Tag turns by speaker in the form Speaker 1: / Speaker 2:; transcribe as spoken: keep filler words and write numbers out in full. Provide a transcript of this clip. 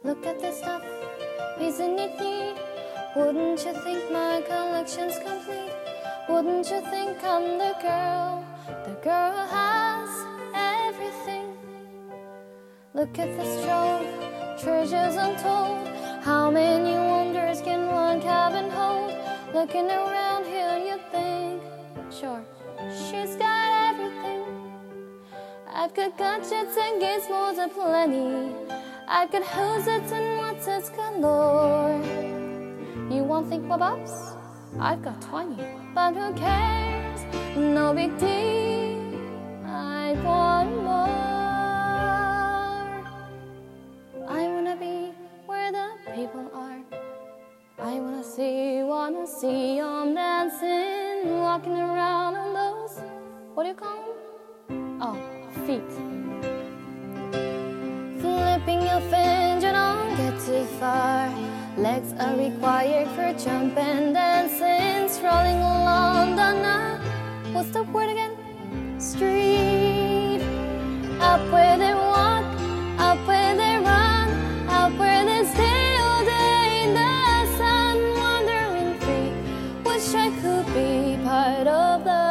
Speaker 1: Look at this stuff, isn't it neat? Wouldn't you think my collection's complete? Wouldn't you think I'm the girl, the girl who has everything? Look at this trove, treasures untold. How many wonders can one cabin hold? Looking around here you think, sure, she's got everything. I've got gadgets and gizmos aplenty. I've got who's it and what's it's galore. You won't think bobs? I've got twenty, but who cares? No big deal. I want more. I wanna be where the people are. I wanna see, wanna see 'em dancing, walking around on those, what do you call them? Oh, feet. Flipping your fins, you don't get too far. Legs are required for jumping, dancing, strolling along the na, what's the word again? Street. Up where they walk, up where they run, up where they stay all day in the sun, wandering free. Wish I could be part of the